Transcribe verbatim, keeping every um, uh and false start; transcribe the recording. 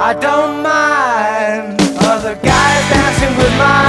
I don't mind other guys dancing with my